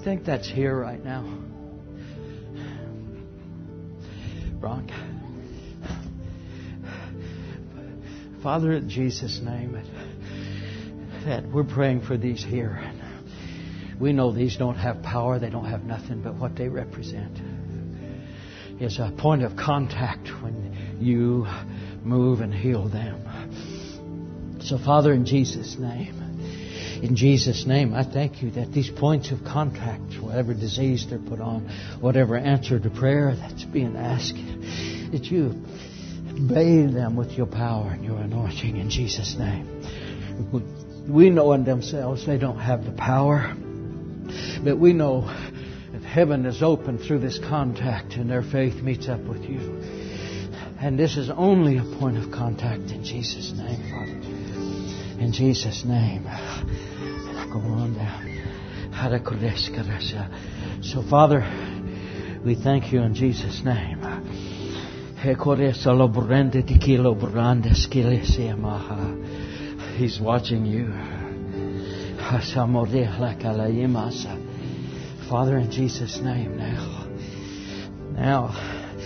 think that's here right now? Bronk. Father, in Jesus' name, that we're praying for these here. We know these don't have power. They don't have nothing, but what they represent is a point of contact when you move and heal them. So, Father, in Jesus' name, I thank you that these points of contact, whatever disease they're put on, whatever answer to prayer that's being asked, that you bathe them with your power and your anointing in Jesus' name. We know in themselves they don't have the power, but we know that heaven is open through this contact and their faith meets up with you. And this is only a point of contact in Jesus' name, Father. In Jesus' name. Go on down. So, Father, we thank you in Jesus' name. He's watching you. Father, in Jesus' name now,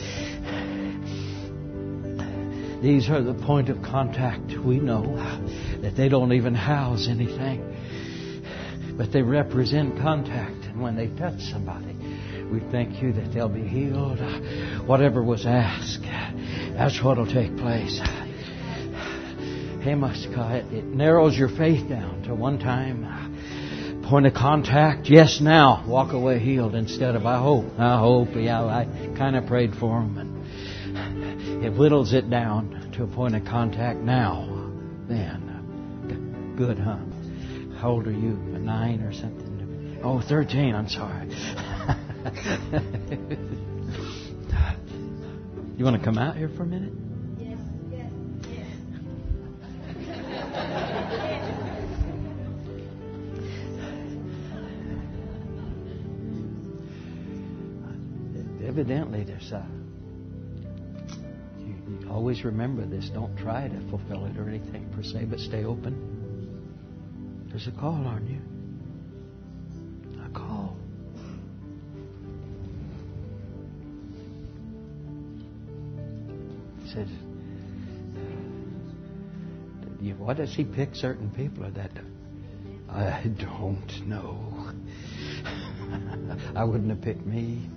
these are the point of contact. We know that they don't even house anything, but they represent contact. And when they touch somebody, we thank you that they'll be healed. Whatever was asked, that's what will take place. It narrows your faith down to one time. Point of contact. Yes, now. Walk away healed instead of I hope. Yeah, I kind of prayed for them. And it whittles it down to a point of contact now. Then. Good, huh? How old are you? 9 or something? Oh, 13. I'm sorry. You want to come out here for a minute? Evidently, there's you always remember this. Don't try to fulfill it or anything per se, but stay open. There's a call on you. A call. He says, why does he pick certain people or that? I don't know. I wouldn't have picked me.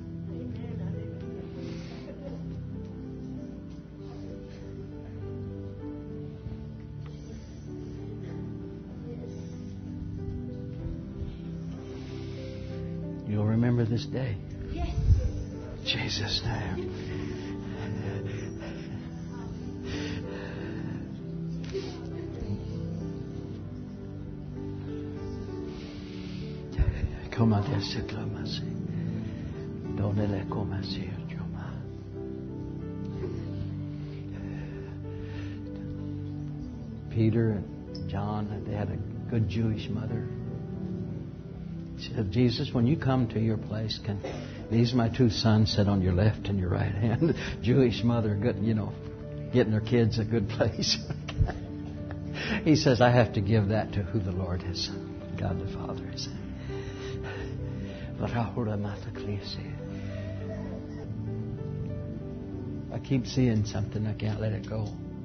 You'll remember this day. Yes. Jesus' name. Come on, yes, Donele come Joma. Peter and John, they had a good Jewish mother. She said, Jesus, when you come to your place, can these my 2 sons sit on your left and your right hand? Jewish mother, good, getting their kids a good place. He says, I have to give that to who the Lord has, God the Father has. I keep seeing something. I can't let it go.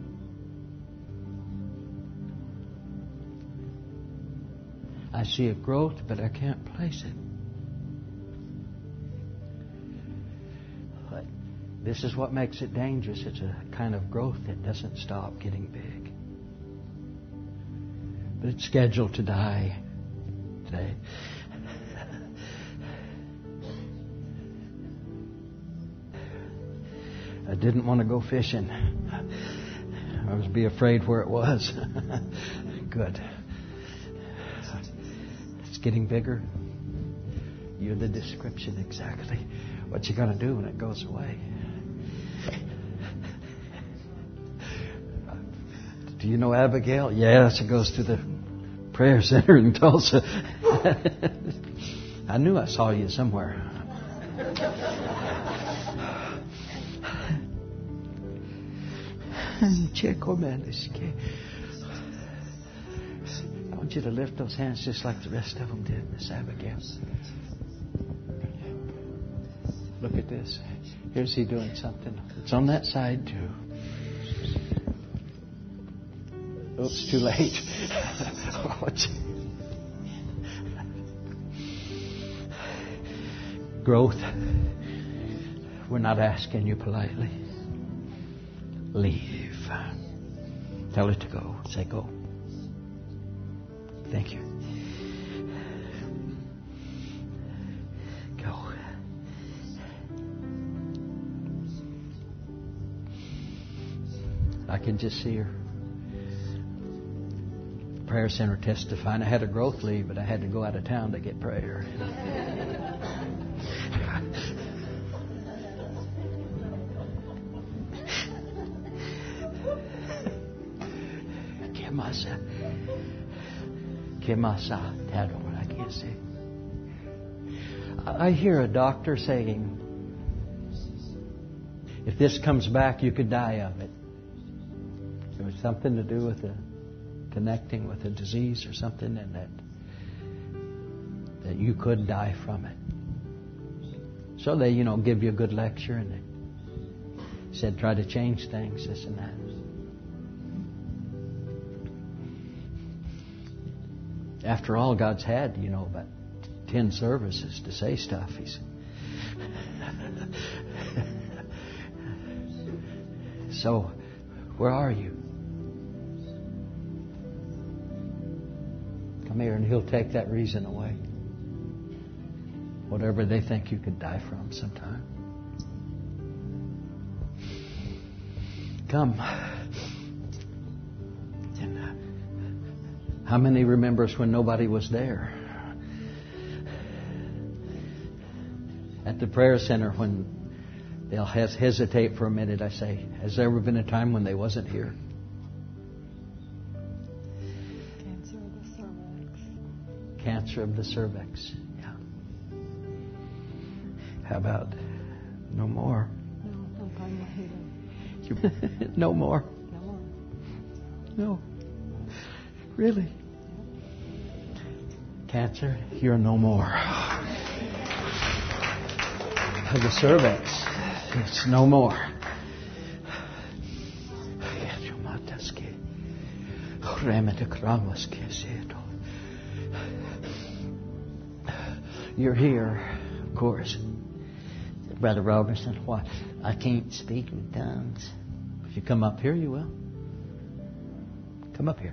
I see a growth, but I can't place it. But this is what makes it dangerous. It's a kind of growth that doesn't stop getting big. But it's scheduled to die today. I didn't want to go fishing. I was be afraid where it was. Good. It's getting bigger. You're the description exactly. What you gonna do when it goes away? Do you know Abigail? Yes, it goes to the prayer center in Tulsa. I knew I saw you somewhere. I want you to lift those hands just like the rest of them did, Miss Abigail. Look at this. Here's he doing something. It's on that side too. Oops, too late. Growth. We're not asking you politely. Leave. Tell it to go. Say go. Thank you. Go. I can just see her. Prayer center testifying. I had a growth leave, but I had to go out of town to get prayer. I hear a doctor saying, if this comes back, you could die of it. There was something to do with connecting with a disease or something, and that you could die from it. So they, give you a good lecture, and they said try to change things, this and that. After all, God's had, about 10 services to say stuff. So, where are you? Come here and He'll take that reason away. Whatever they think you could die from sometime. Come. How many remembers when nobody was there? At the prayer center, when they'll hesitate for a minute, I say, has there ever been a time when they wasn't here? Cancer of the cervix. Cancer of the cervix. Yeah. How about no more? No more. No. Really? Cancer, you're no more. Of the cervix, it's no more. You're here, of course. Brother Robertson, what? I can't speak in tongues. If you come up here, you will. Come up here.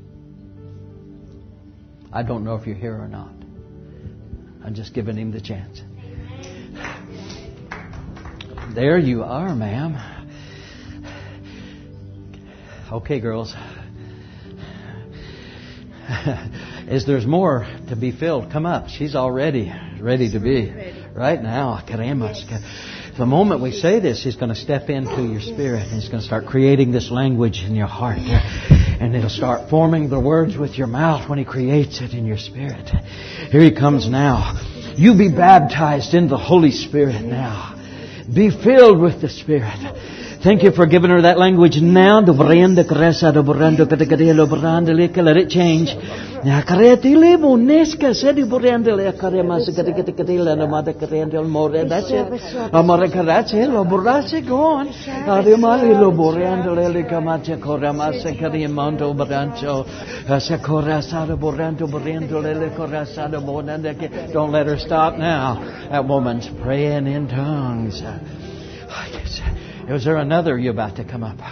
I don't know if you're here or not. I'm just giving him the chance. There you are, ma'am. Okay, girls. As there's more to be filled, come up. She's already ready to be. Right now, the moment we say this, He's going to step into your spirit and He's going to start creating this language in your heart. And it'll start forming the words with your mouth when He creates it in your spirit. Here He comes now. You be baptized in the Holy Spirit now. Be filled with the Spirit. Thank you for giving her that language now. Let it change. Don't let her stop now. That woman's praying in tongues. Is there another you about to come up?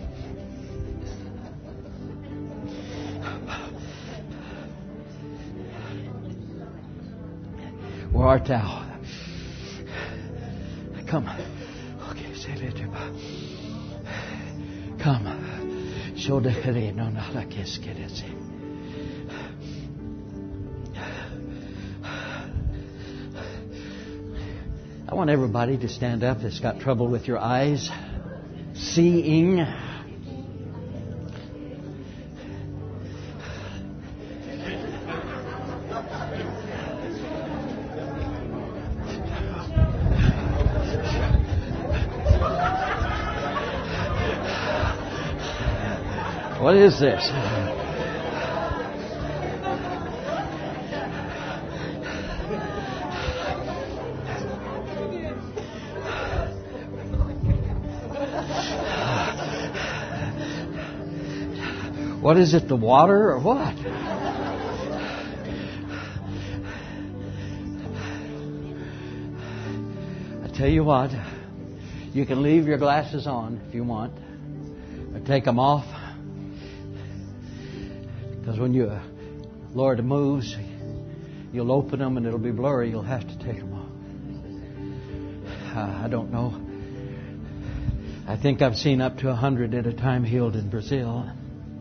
Where art thou? Come. Okay, say it. Come. Show the kere no na la keskerese. I want everybody to stand up that's got trouble with your eyes. Seeing. What is this? What is it, the water or what? I tell you what, you can leave your glasses on if you want, or take them off. Because when you, Lord moves, you'll open them and it'll be blurry. You'll have to take them off. I don't know. I think I've seen up to 100 at a time healed in Brazil.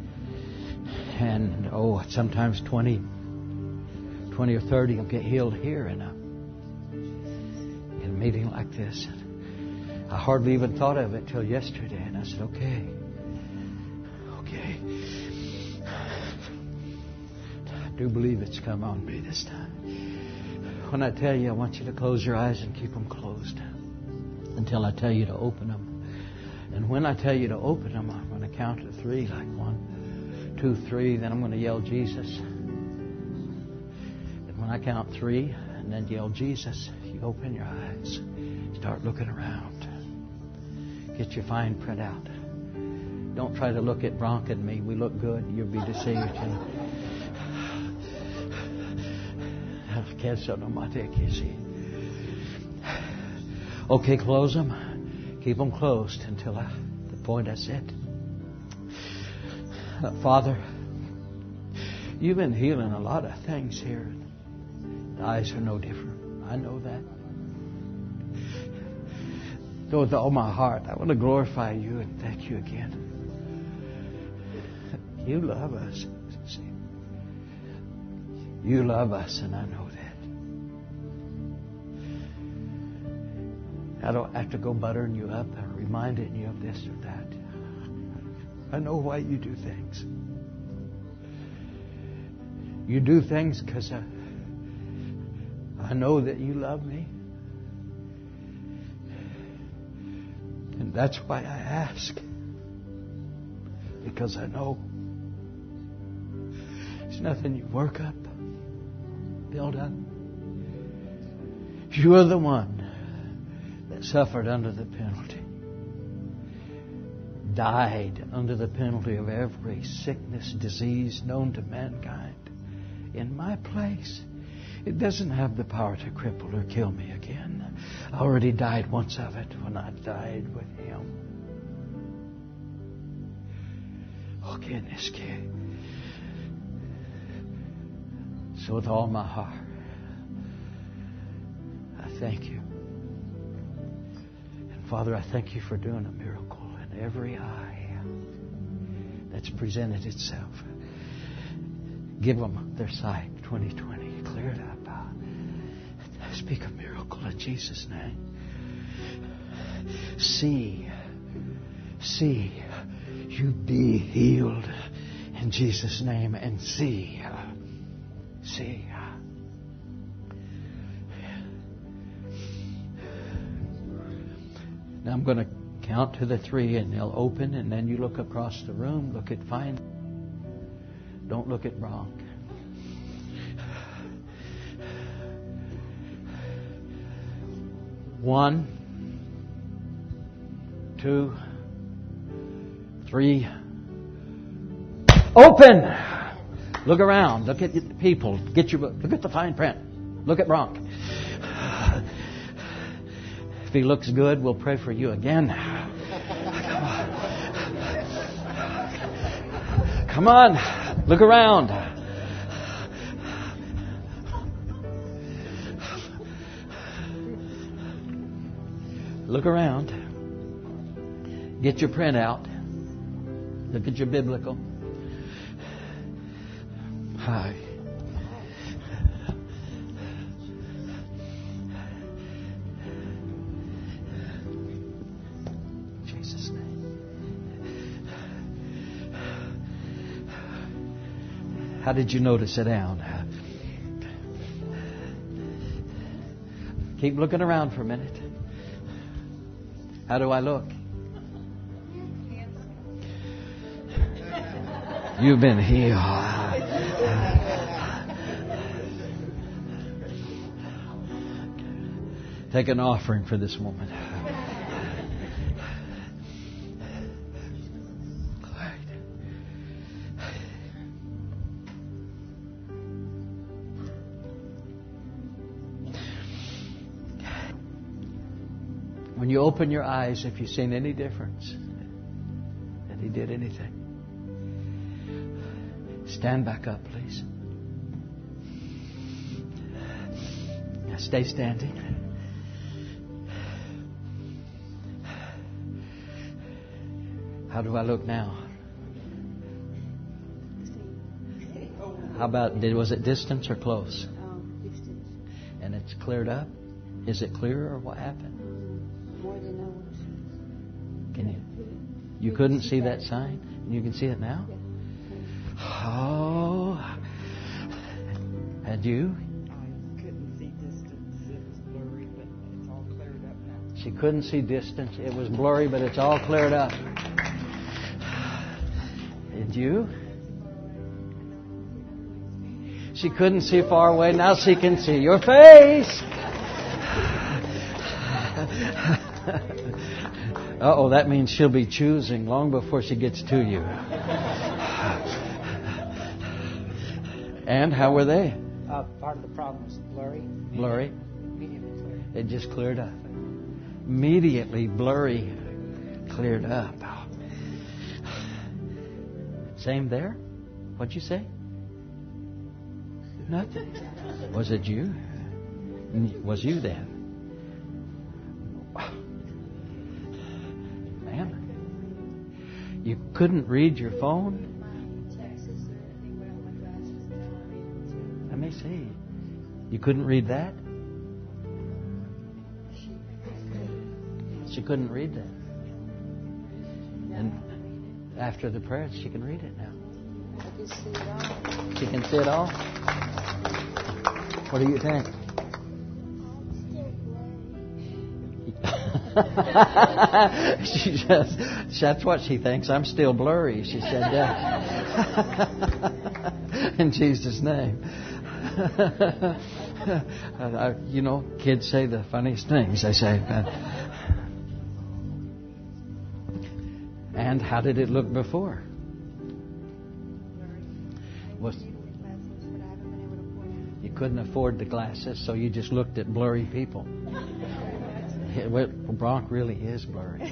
And, sometimes 20 or 30 will get healed here in a meeting like this. I hardly even thought of it till yesterday. And I said, okay. I do believe it's come on me this time. When I tell you, I want you to close your eyes and keep them closed until I tell you to open them. And when I tell you to open them, I'm going to count to 3, like 1, 2, 3. Then I'm going to yell Jesus. And when I count 3 and then yell Jesus, you open your eyes. Start looking around. Get your fine print out. Don't try to look at Bronk and me. We look good. You'll be deceived. Okay, close them. Keep them closed until the point I said. Father, you've been healing a lot of things here. The eyes are no different. I know that. So with all my heart, I want to glorify you and thank you again. You love us. You love us, and I know that. I don't have to go buttering you up or reminding you of this or that. I know why you do things. You do things because I know that you love me. And that's why I ask. Because I know it's nothing you work up, build up. You are the one that suffered under the penalty. Died under the penalty of every sickness, disease known to mankind. In my place. It doesn't have the power to cripple or kill me again. I already died once of it when I died with Him. Okay, Niski. So with all my heart, I thank you. And Father, I thank you for doing a miracle in every eye that's presented itself. Give them their sight, 2020. Clear it up. I speak a miracle in Jesus' name. See, you be healed in Jesus' name, and see. Now I'm going to count to the 3 and they'll open, and then you look across the room, look at fine. Don't look at Bronk. 1, 2, 3. Open! Look around. Look at the people. Look at the fine print. Look at Bronk. If he looks good, we'll pray for you again. Come on. Look around. Look around. Get your print out. Look at your biblical. Hi. Jesus' name. How did you know to sit down? Keep looking around for a minute. How do I look? You've been healed. Take an offering for this woman. When you open your eyes, if you've seen any difference, that He did anything. Stand back up, please. Now stay standing. How do I look now? How about, was it distance or close? Distance. And it's cleared up? Is it clearer or what happened? More than I was. Can you couldn't see that sign? And you can see it now? Oh. And you? I couldn't see distance. It was blurry, but it's all cleared up now. She couldn't see distance. It was blurry, but it's all cleared up. And you? She couldn't see far away. Now she can see your face. Uh-oh, that means she'll be choosing long before she gets to you. And how were they? Part of the problem was blurry. Blurry? Immediately clear. It just cleared up. Immediately blurry cleared up. Same there? What'd you say? Nothing. Was it you? Was you then? Man, you couldn't read your phone? Let me see. You couldn't read that? She couldn't read that. And after the prayer, she can read it now. I can see it all. She can see it all? What do you think? She just, that's what she thinks. I'm still blurry. She said that. In Jesus' name. You know, kids say the funniest things. They say. And how did it look before? You couldn't afford the glasses, so you just looked at blurry people. Bronk really is blurry.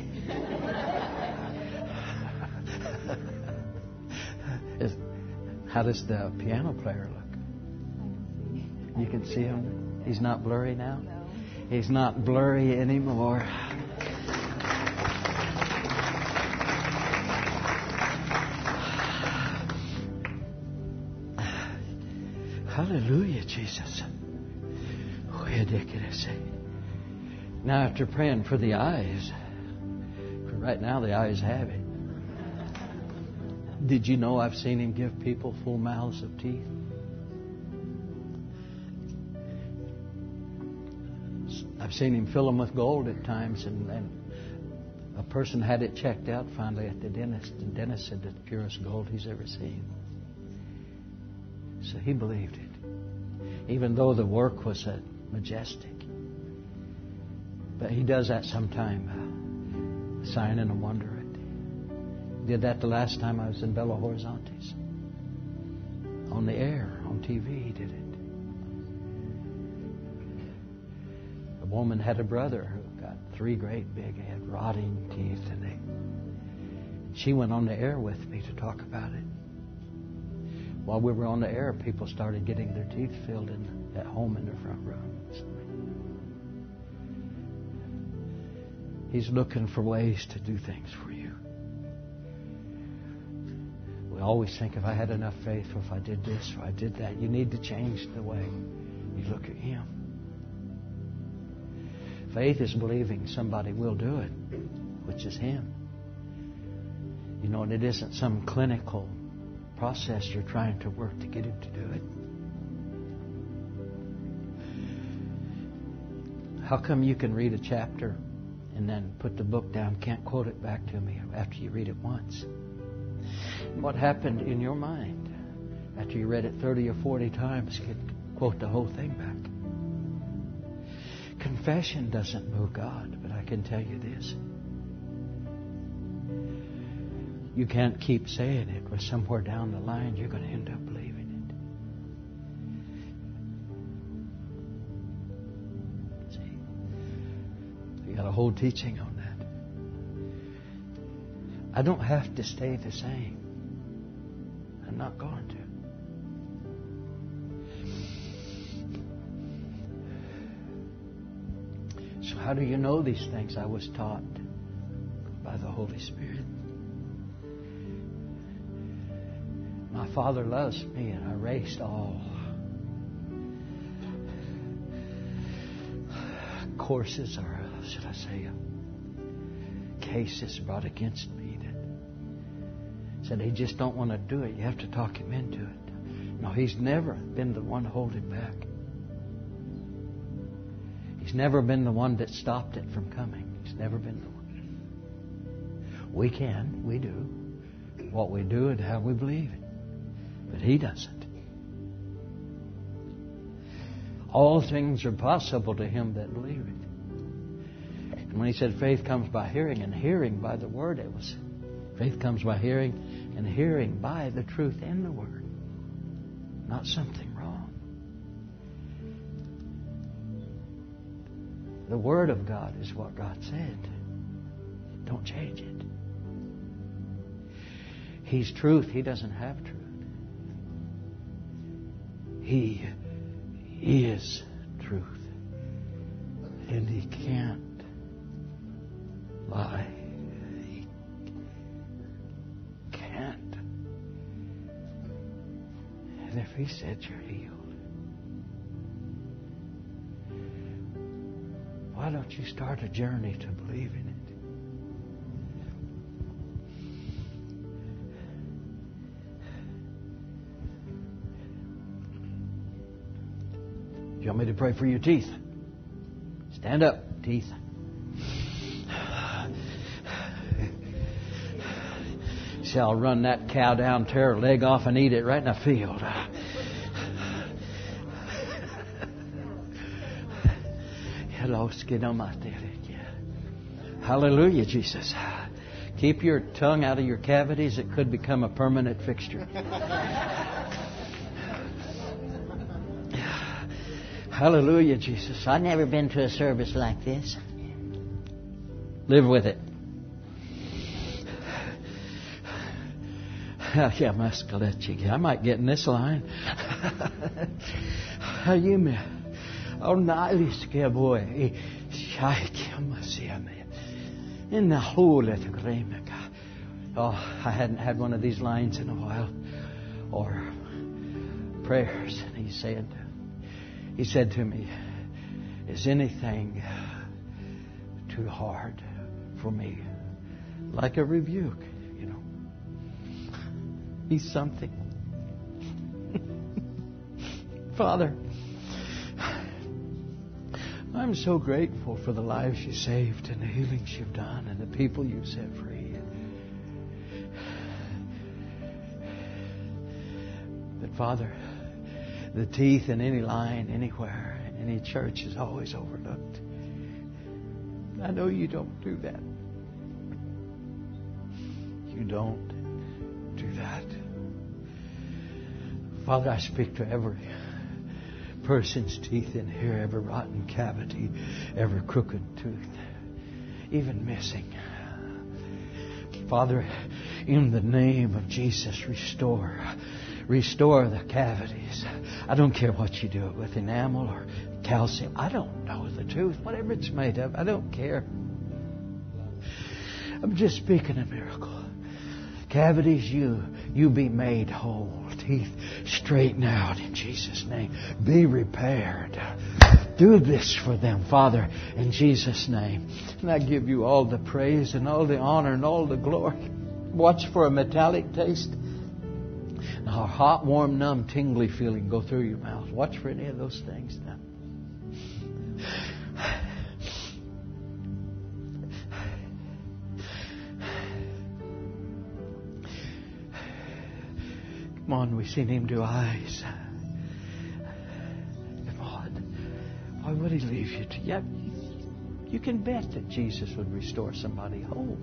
How does the piano player look? You can see him. He's not blurry now? No. He's not blurry anymore. Hallelujah, Jesus. Now, after praying for the eyes, for right now the eyes have it. Did you know I've seen Him give people full mouths of teeth? I've seen Him fill them with gold at times, and a person had it checked out finally at the dentist, and the dentist said, the purest gold he's ever seen. So he believed it, even though the work was majestic. But He does that sometime, a sign and a wonder. Did that the last time I was in Belo Horizonte. On the air, on TV, He did it. A woman had a brother who got 3 great big, he had rotting teeth, and she went on the air with me to talk about it. While we were on the air, people started getting their teeth filled at home in their front rooms. He's looking for ways to do things for you. We always think, if I had enough faith, or if I did this or I did that. You need to change the way you look at Him. Faith is believing somebody will do it, which is Him. You know, and it isn't some clinical process you're trying to work to get Him to do it. How come you can read a chapter and then put the book down, can't quote it back to me after you read it once? What happened in your mind after you read it 30 or 40 times? You could quote the whole thing back. Confession doesn't move God, but I can tell you this. You can't keep saying it, or somewhere down the line you're going to end up believing it. See? You got to whole teaching on that. I don't have to stay the same. I'm not going to. So how do you know these things? I was taught by the Holy Spirit. My Father loves me, and I erased all courses, or should I say, cases brought against me that said he just don't want to do it. You have to talk him into it. No, he's never been the one holding back. He's never been the one that stopped it from coming. He's never been the one. We do what we do and how we believe it. But he doesn't. All things are possible to him that believe it. And when he said faith comes by hearing, and hearing by the word, it was faith comes by hearing, and hearing by the truth in the word. Not something wrong. The word of God is what God said. Don't change it. He's truth. He doesn't have truth. He is truth. And he can't lie. He can't. And if he said you're healed, why don't you start a journey to believe in it? You want me to pray for your teeth? Stand up, teeth. See, I'll run that cow down, tear her leg off, and eat it right in the field. Hallelujah, Jesus. Keep your tongue out of your cavities. It could become a permanent fixture. Hallelujah, Jesus. I've never been to a service like this. Live with it. I might get in this line. Oh, I hadn't had one of these lines in a while. Or prayers. And he said to me, is anything too hard for me? Like a rebuke, you know. He's something. Father, I'm so grateful for the lives you saved and the healings you've done and the people you've set free. But Father, the teeth in any line, anywhere, any church is always overlooked. I know you don't do that. You don't do that. Father, I speak to every person's teeth in here, every rotten cavity, every crooked tooth, even missing. Father, in the name of Jesus, restore the cavities. I don't care what you do it with, enamel or calcium. I don't know the tooth, whatever it's made of. I don't care. I'm just speaking a miracle. Cavities, you be made whole. Teeth straighten out in Jesus' name. Be repaired. Do this for them, Father, in Jesus' name. And I give you all the praise and all the honor and all the glory. Watch for a metallic taste. Now, a hot, warm, numb, tingly feeling go through your mouth. Watch for any of those things now. Come on, we've seen him do eyes. Come on. Why would he leave you? Yeah, you can bet that Jesus would restore somebody whole.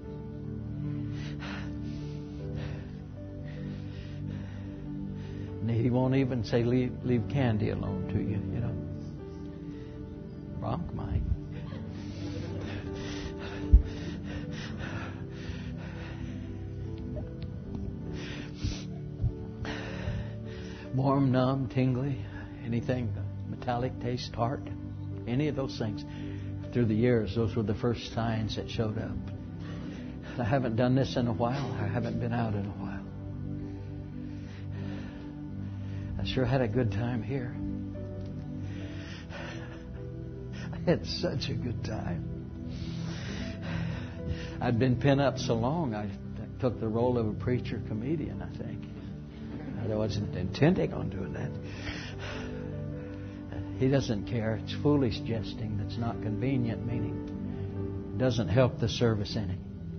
And he won't even say leave candy alone to you, you know. Bronk might. Warm, numb, tingly, anything, metallic taste, tart, any of those things. Through the years, those were the first signs that showed up. I haven't done this in a while. I haven't been out in a while. I sure had a good time here. I had such a good time. I'd been pent up so long, I took the role of a preacher comedian, I think. I wasn't intending on doing that. He doesn't care. It's foolish jesting that's not convenient, meaning doesn't help the service any.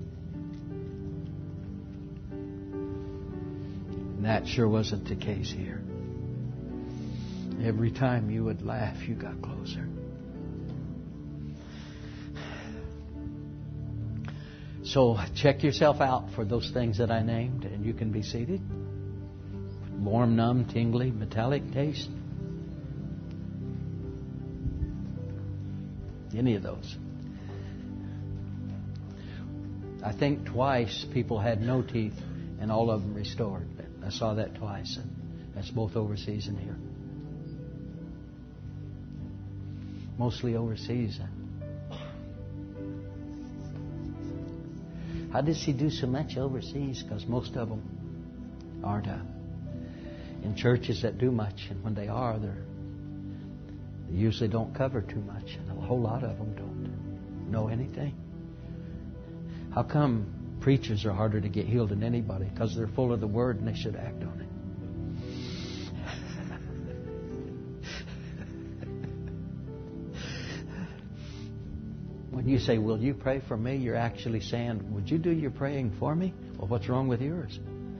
And that sure wasn't the case here. Every time you would laugh, you got closer. So check yourself out for those things that I named, and you can be seated. Warm, numb, tingly, metallic taste. Any of those. I think twice people had no teeth and all of them restored. I saw that twice, and that's both overseas and here. Mostly overseas. How does he do so much overseas? Because most of them aren't in churches that do much, and when they are, they usually don't cover too much, and a whole lot of them don't know anything. How come preachers are harder to get healed than anybody? Because they're full of the Word and they should act on it. When you say, "Will you pray for me?" you're actually saying, "Would you do your praying for me?" Well, what's wrong with yours?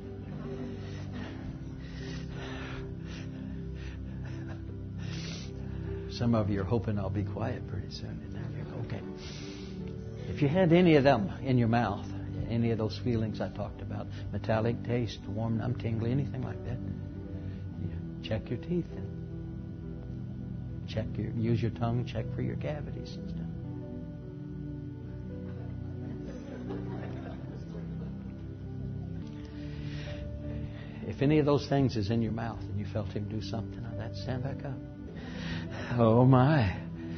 Some of you are hoping I'll be quiet pretty soon. Okay. If you had any of them in your mouth, any of those feelings I talked about, metallic taste, warm, numb, tingly, anything like that, check your teeth and use your tongue, check for your cavities and stuff. If any of those things is in your mouth and you felt Him do something on that, stand back up. Oh my.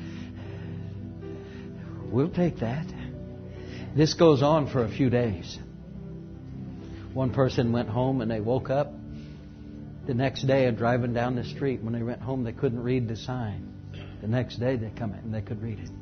We'll take that. This goes on for a few days. One person went home and they woke up the next day and driving down the street. When they went home, they couldn't read the sign. The next day they come in and they could read it.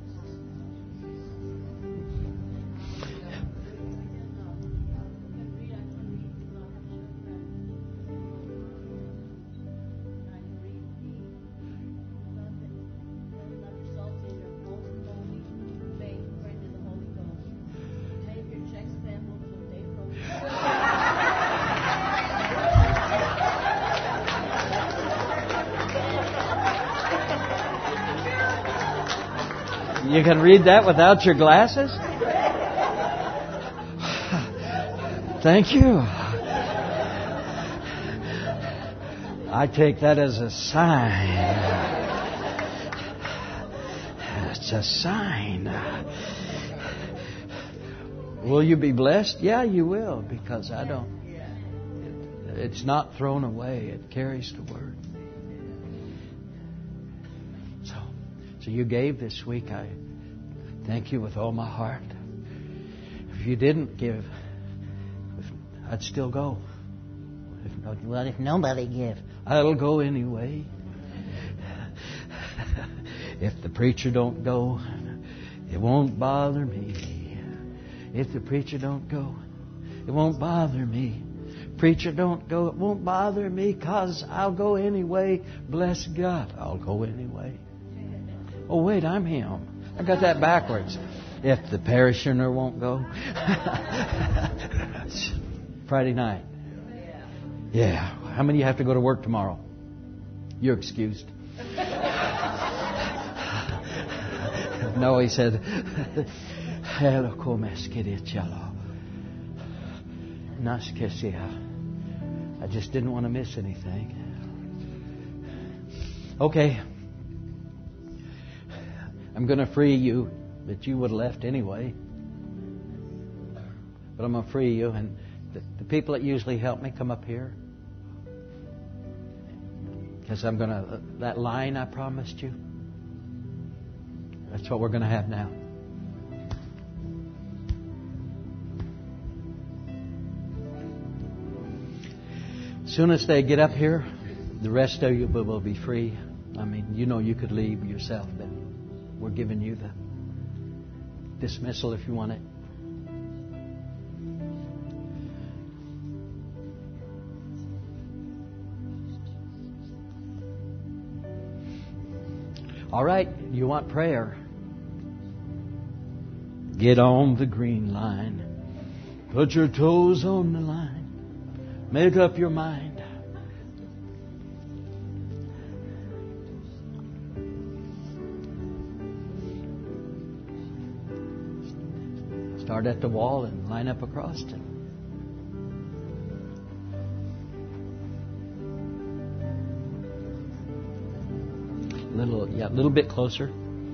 You can read that without your glasses? Thank you. I take that as a sign. It's a sign. Will you be blessed? Yeah, you will, because I don't. It's not thrown away. It carries the Word. So you gave this week. I thank you with all my heart. If you didn't give, I'd still go. If nobody gives, I'll go anyway. If the preacher don't go, it won't bother me. If the preacher don't go, it won't bother me. Preacher don't go, it won't bother me, 'cause I'll go anyway. Bless God, I'll go anyway. Oh, wait, I'm him. I got that backwards. If the parishioner won't go. Friday night. Yeah. How many of you have to go to work tomorrow? You're excused. No, he said, I just didn't want to miss anything. Okay. I'm going to free you, but you would have left anyway. But I'm going to free you. And the people that usually help me come up here. Because I'm going to, that line I promised you, that's what we're going to have now. As soon as they get up here, the rest of you will be free. I mean, you know you could leave yourself, but we're giving you the dismissal if you want it. All right, you want prayer? Get on the green line. Put your toes on the line. Make up your mind. Start at the wall and line up across it. A little bit closer.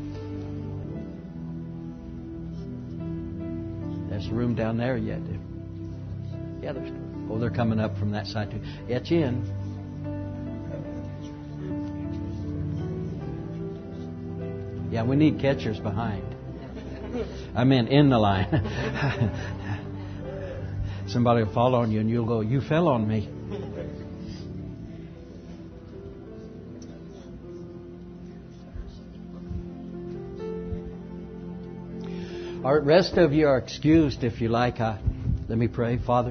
There's room down there yet. Yeah, they're coming up from that side too. Etch in. Yeah, we need catchers behind. I meant in the line. Somebody will fall on you and you'll go, "You fell on me." All right, rest of you are excused if you like. Let me pray. Father,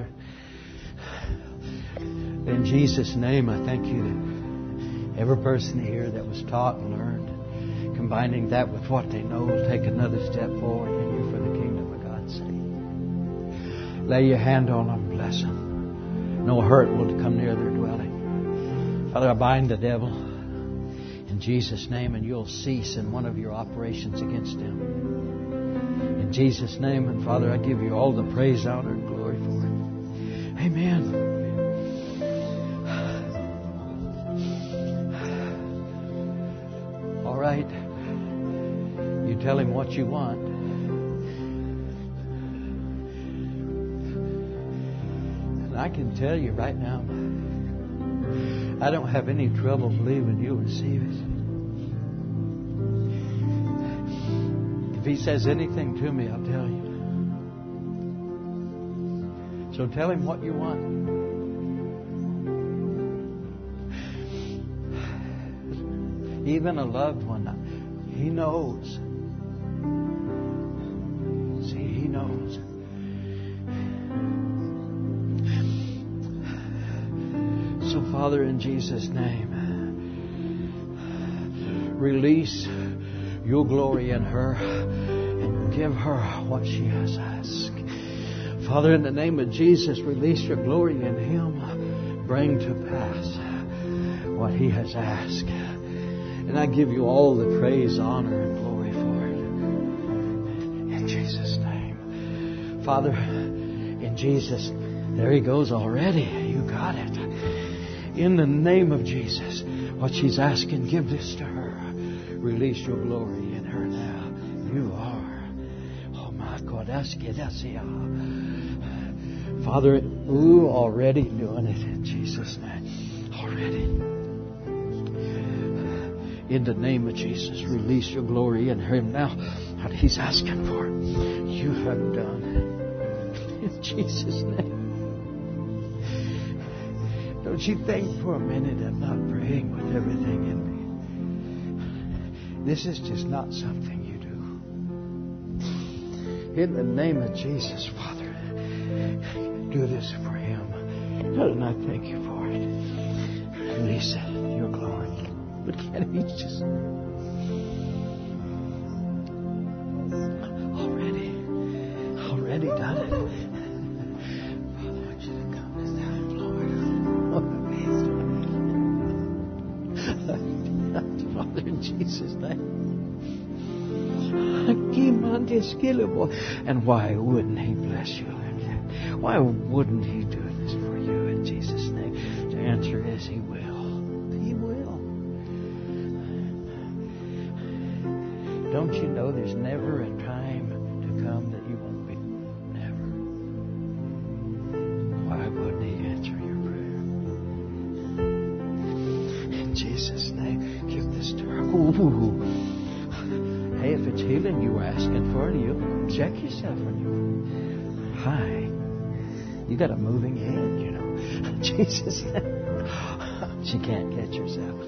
in Jesus' name, I thank you that every person here that was taught and learned, combining that with what they know, will take another step forward in you for the kingdom of God's sake. Lay your hand on them, bless them. No hurt will come near their dwelling. Father, I bind the devil in Jesus' name, and you'll cease in one of your operations against them. In Jesus' name, and Father, I give you all the praise, honor, and glory for it. Amen. All right. You tell him what you want. And I can tell you right now, I don't have any trouble believing you'll receive it. If he says anything to me, I'll tell you. So tell him what you want. Even a loved one, he knows. See, he knows. So, Father, in Jesus' name, release your glory in her and give her what she has asked. Father, in the name of Jesus, release your glory in him. Bring to pass what he has asked. And I give you all the praise, honor, and glory for it. In Jesus' name. Father, in Jesus, there he goes already. You got it. In the name of Jesus, what she's asking, give this to her. Release your glory in her now. You are. Oh my God. Father, ooh, already doing it in Jesus' name. Already. In the name of Jesus, release your glory in him now. What he's asking for, you have done. In Jesus' name. Don't you think for a minute I'm not praying with everything in me. This is just not something you do. In the name of Jesus, Father, do this for him. And I thank you for it. Release your glory. But can he just already done it? Father, I want you to come this time, Lord. Father, in Jesus' name. And why wouldn't he bless you like that? Why wouldn't he do this for you in Jesus' name? The answer is he will. He will. Don't you know there's never a time to come that you won't be? Never. Why wouldn't he answer your prayer? In Jesus' Ooh. Hey, if it's healing you were asking for, you check yourself when you. Hi. You got a moving head, you know. Jesus. She can't catch herself.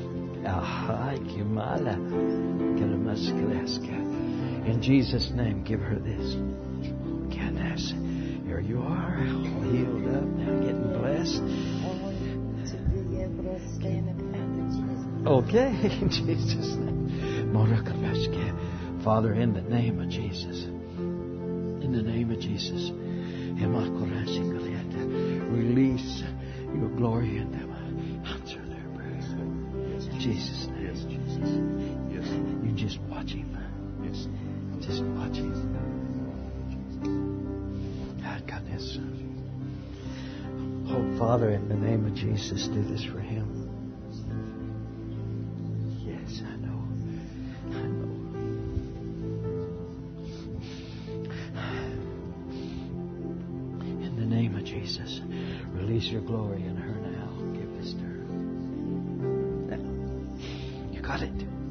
In Jesus' name, give her this. Goodness. Here you are, all healed up, now getting blessed. I want to be able to stay in the path of Jesus. Okay, in Jesus' name. Father, in the name of Jesus. In the name of Jesus. Release your glory in them. Answer their prayers. In Jesus' name. Yes, Jesus. Yes. You just watch him. Yes. Just watch him. Goodness. Oh, Father, in the name of Jesus, do this for him. Yes, I know. I know. In the name of Jesus, release your glory in her now. Give this to her. Now, you got it.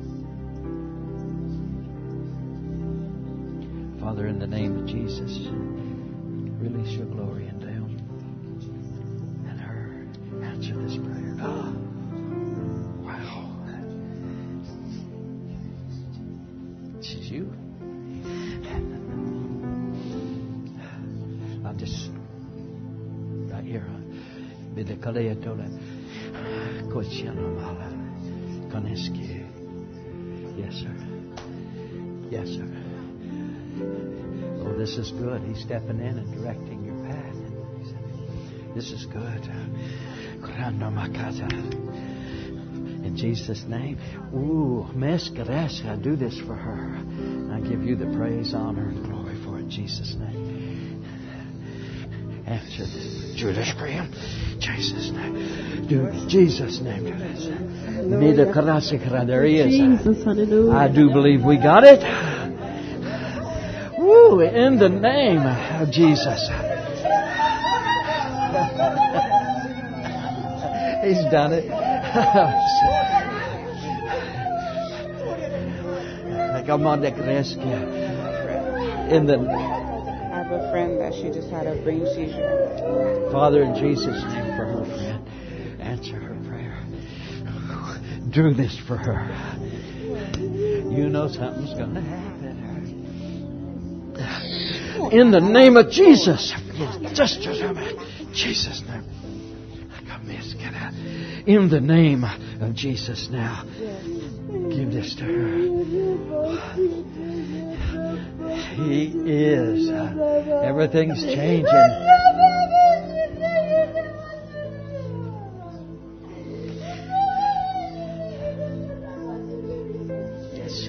Father, in the name of Jesus, release your glory in them and her. Answer this prayer. Oh, wow. She's you. I'll just, right here, yes, sir. Yes, sir. Oh, this is good. He's stepping in and directing your path. This is good. In Jesus' name. Ooh, I do this for her. I give you the praise, honor, and glory for it in Jesus' name. Answer this. Do this for him. Jesus' name. Do Jesus' name. Do this. There he is. Jesus, hallelujah. I do believe we got it. Woo, in the name of Jesus. He's done it. In the I have a friend that she just had a brain seizure. Father, in Jesus' name, for her friend, answer her prayer. Do this for her. You know something's going to happen. In the name of Jesus. Just Jesus' name. In the name of Jesus now. Give this to her. He is. Everything's changing. Yes.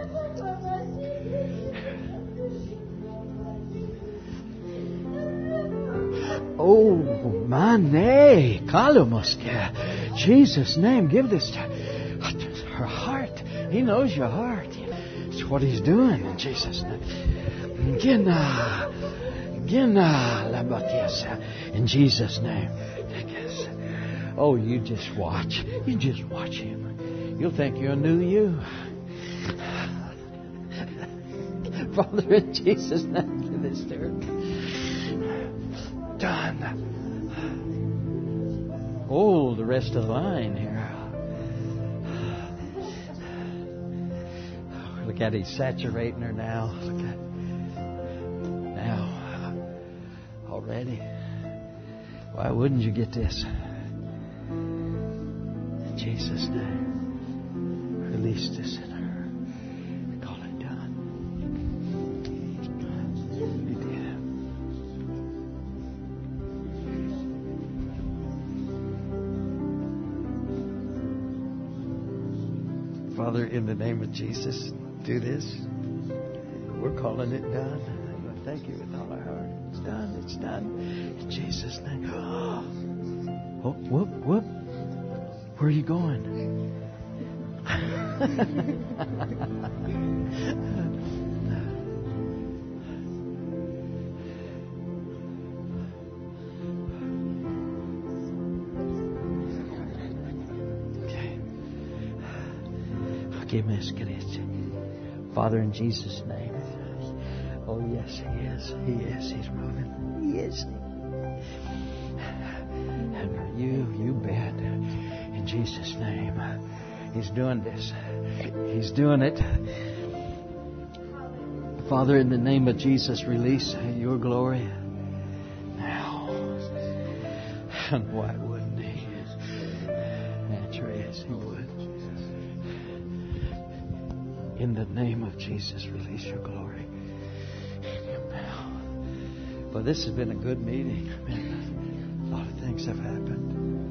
Oh, Mane, Kalamuska. Jesus' name, give this to her heart. He knows your heart. It's what he's doing in Jesus' name. In Jesus' name. Oh, you just watch. You just watch him. You'll think you're a new you. Father, in Jesus' name, give this to her. Done. Oh, the rest of the line here. Look at he's saturating her now. Look at now. Already. Why wouldn't you get this? In Jesus' name. Release this in her. Call it done. You did. Father, in the name of Jesus, do this. We're calling it done. Thank you with all our heart. It's done. It's done. In Jesus' name. Oh, whoop, whoop. Where are you going? Father, in Jesus' name. Oh, yes, He is. He is. He's moving. He is. And you bet. In Jesus' name. He's doing this. He's doing it. Father, in the name of Jesus, release your glory now. And why wouldn't He? Answer is He would. In the name of Jesus, release your glory now. Well, this has been a good meeting. A lot of things have happened.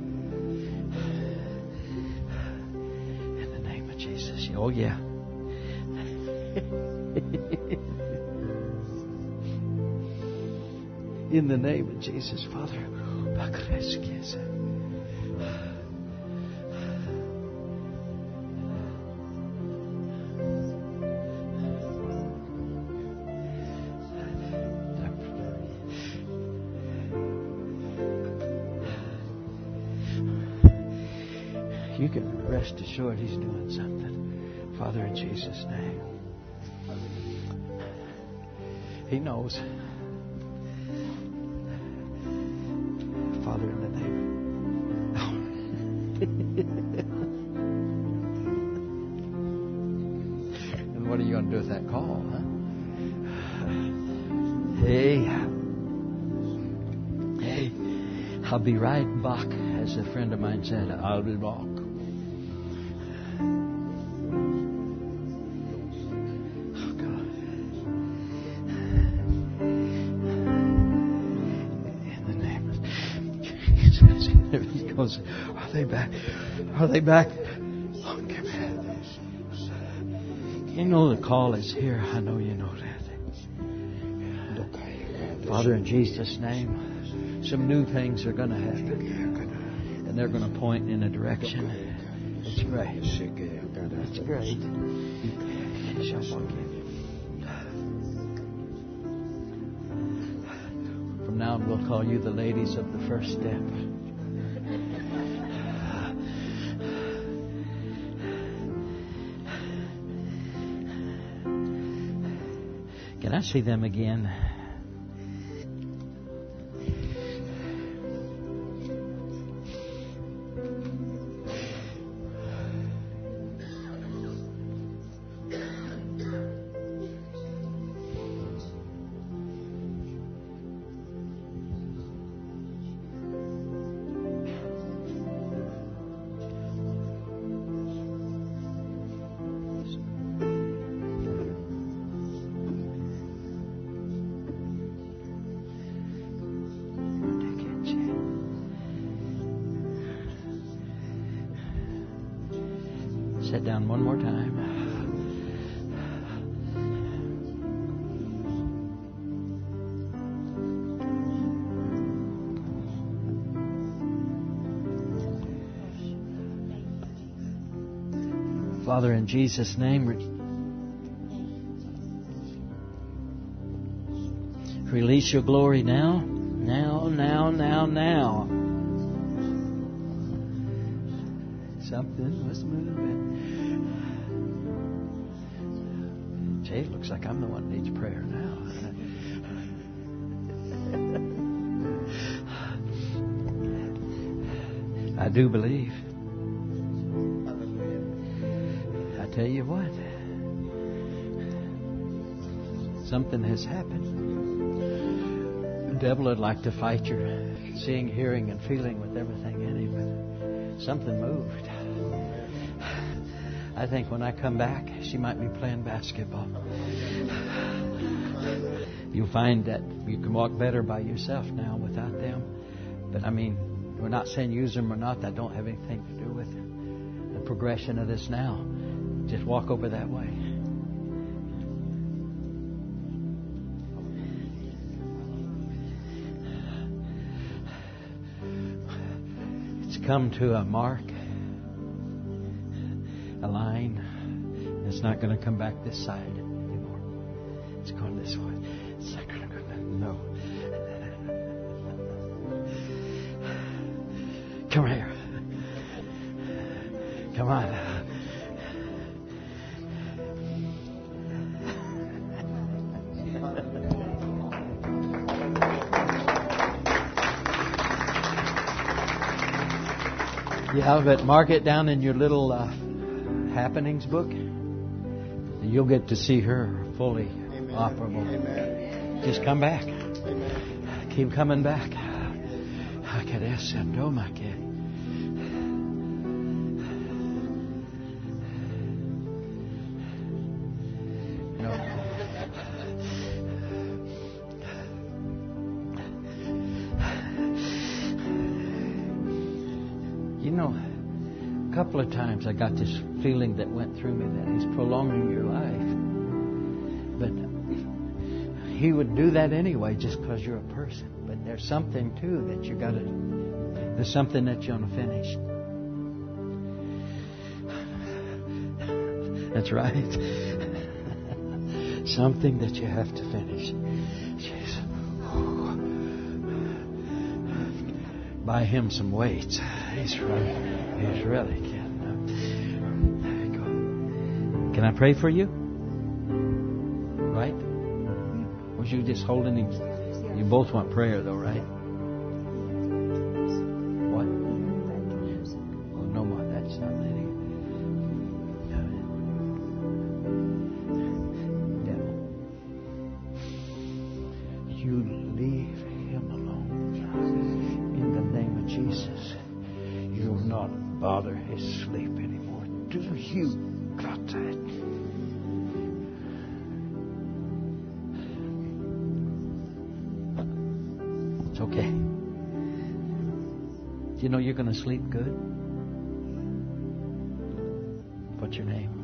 In the name of Jesus. Oh, yeah. In the name of Jesus, Father. You can rest assured He's doing something. Father, in Jesus' name. He knows. Father, in the name. And what are you going to do with that call, huh? Hey, I'll be right back, as a friend of mine said. I'll be back. Are they back? Are they back? Oh, come here. You know the call is here. I know you know that. Father, in Jesus' name, some new things are going to happen. And they're going to point in a direction. It's great. It's great. From now on, we'll call you the ladies of the first step. Can I see them again? Sit down one more time. Father, in Jesus' name, release your glory now. Now. Something was moving. Jay, it looks like I'm the one that needs prayer now. I do believe. I tell you what, something has happened. The devil would like to fight your seeing, hearing, and feeling with everything in him, but something moved. I think when I come back, she might be playing basketball. You'll find that you can walk better by yourself now without them. But I mean, we're not saying use them or not. That don't have anything to do with the progression of this now. Just walk over that way. It's come to a mark. A line. It's not going to come back this side anymore. It's going this way. It's not going to go. No. Come here. Come on. Yeah, but mark it down in your little happenings book. You'll get to see her fully operable. Amen. Just come back. Amen. Keep coming back. You know, a couple of times I got this feeling that went through me that He's prolonging your life. But He would do that anyway just because you're a person. But there's something too that you got to, there's something that you're going to finish. That's right. Something that you have to finish. Jeez. Buy Him some weights. He's really getting up. There you go. Can I pray for you? Right? Was you just holding Him? You both want prayer though, right? What? Oh, no more. That's not letting it. Devil. You leave Him alone. In the name of Jesus. You will not bother His sleep anymore. Do you got that? It's okay. Do you know you're going to sleep good? What's your name?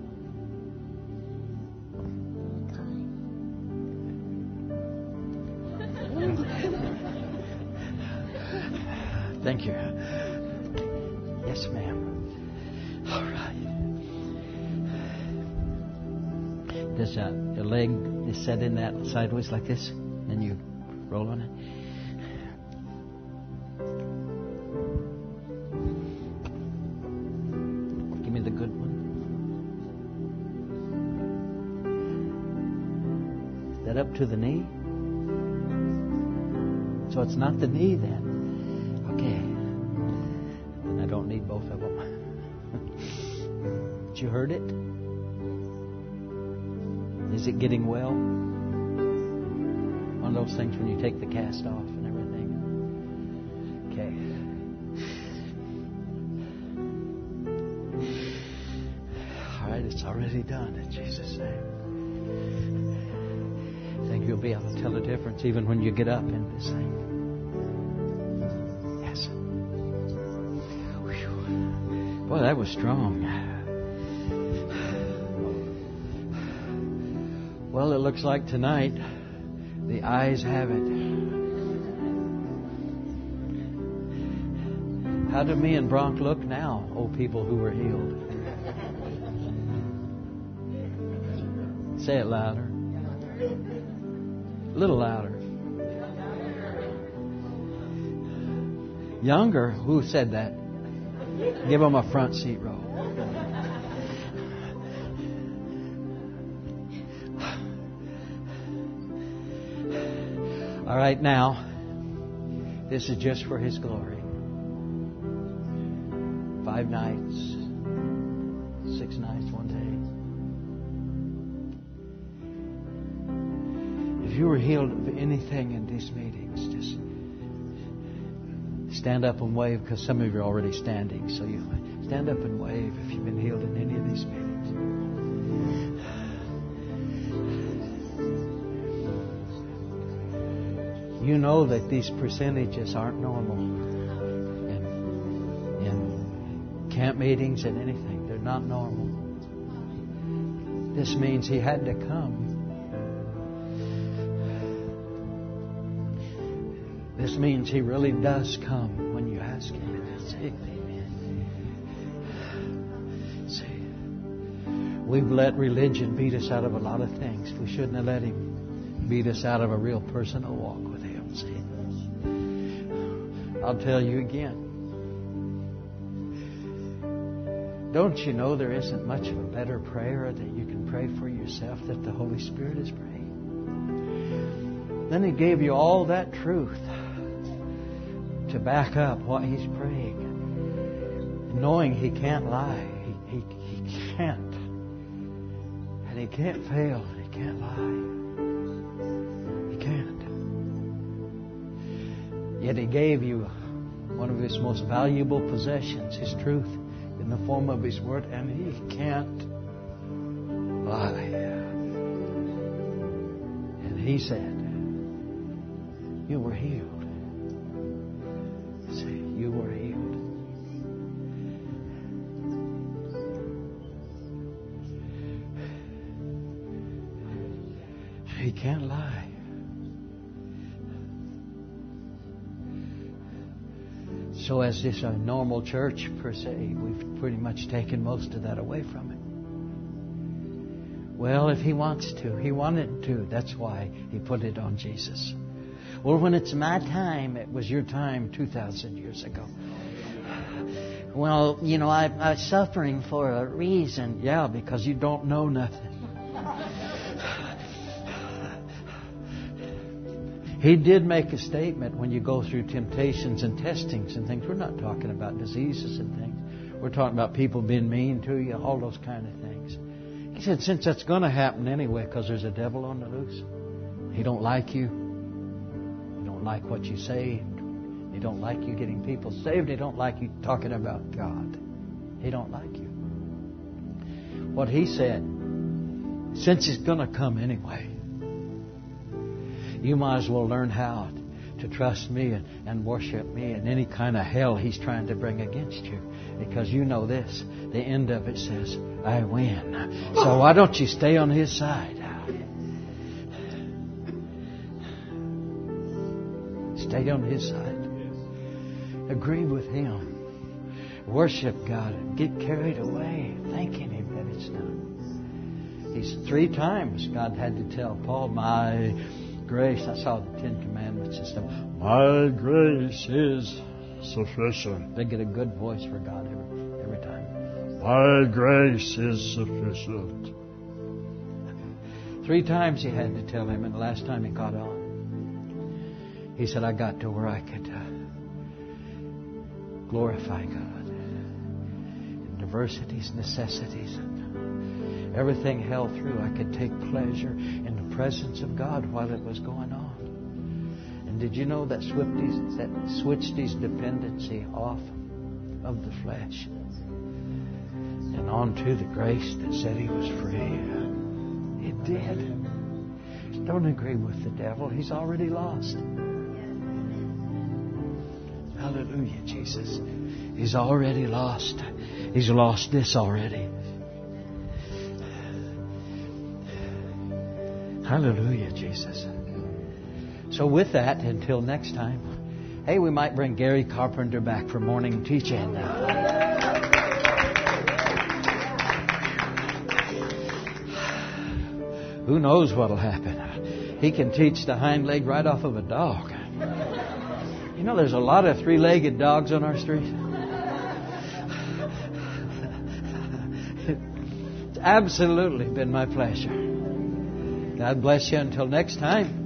Thank you. Yes, ma'am. All right. Does your leg is set in that sideways like this? Then you roll on it. Give me the good one. Is that up to the knee? So it's not the knee then. Okay. And I don't need both of them. Did you hurt it? Is it getting well? One of those things when you take the cast off and everything. Okay. All right, it's already done in Jesus' name. I think you'll be able to tell the difference even when you get up in this thing. Yes. Whew. Boy, that was strong. Well, it looks like tonight the eyes have it. How do me and Bronk look now, oh people who were healed? Say it louder. A little louder. Younger? Who said that? Give them a front seat row. All right, now, this is just for His glory. 5 nights, 6 nights, 1 day. If you were healed of anything in these meetings, just stand up and wave, because some of you are already standing. So you stand up and wave if you've been healed in any of these meetings. You know that these percentages aren't normal in camp meetings and anything. They're not normal. This means He had to come. This means He really does come when you ask Him. See, we've let religion beat us out of a lot of things. We shouldn't have let Him beat us out of a real personal walk with Him. See, I'll tell you again. Don't you know there isn't much of a better prayer that you can pray for yourself that the Holy Spirit is praying? Then He gave you all that truth to back up what He's praying. knowing He can't lie. He can't. And He can't fail. He can't lie. He can't. Yet He gave you one of His most valuable possessions, His truth, in the form of His Word, and He can't lie. And He said, you were healed. Say, you were healed. He can't lie. So as this a normal church per se, we've pretty much taken most of that away from it. Well, if He wants to, He wanted to. That's why He put it on Jesus. Well, when it's my time, it was your time 2,000 years ago. Well, you know, I'm suffering for a reason. Yeah, because you don't know nothing. He did make a statement when you go through temptations and testings and things. We're not talking about diseases and things. We're talking about people being mean to you, all those kind of things. He said, since that's going to happen anyway because there's a devil on the loose, he don't like you. He don't like what you say. He don't like you getting people saved. He don't like you talking about God. He don't like you. What he said, since it's going to come anyway, you might as well learn how to trust me and worship me in any kind of hell he's trying to bring against you. Because you know this, the end of it says, I win. So why don't you stay on his side? Stay on his side. Agree with him. Worship God and get carried away thanking him that it's done. He's 3 times God had to tell Paul, my grace, I saw the 10 Commandments and stuff. My grace is sufficient. They get a good voice for God every time. My grace is sufficient. 3 times he had to tell him, and the last time he caught on. He said, I got to where I could glorify God in diversities, necessities, and everything held through. I could take pleasure in the presence of God while it was going on. And did you know that switched his dependency off of the flesh and onto the grace that said he was free? It did. Don't agree with the devil. He's already lost. Hallelujah, Jesus. He's already lost. He's lost this already. Hallelujah, Jesus. So with that, until next time, hey, we might bring Gary Carpenter back for morning teaching now. Who knows what'll happen? He can teach the hind leg right off of a dog. You know, there's a lot of 3-legged dogs on our street. It's absolutely been my pleasure. God bless you until next time.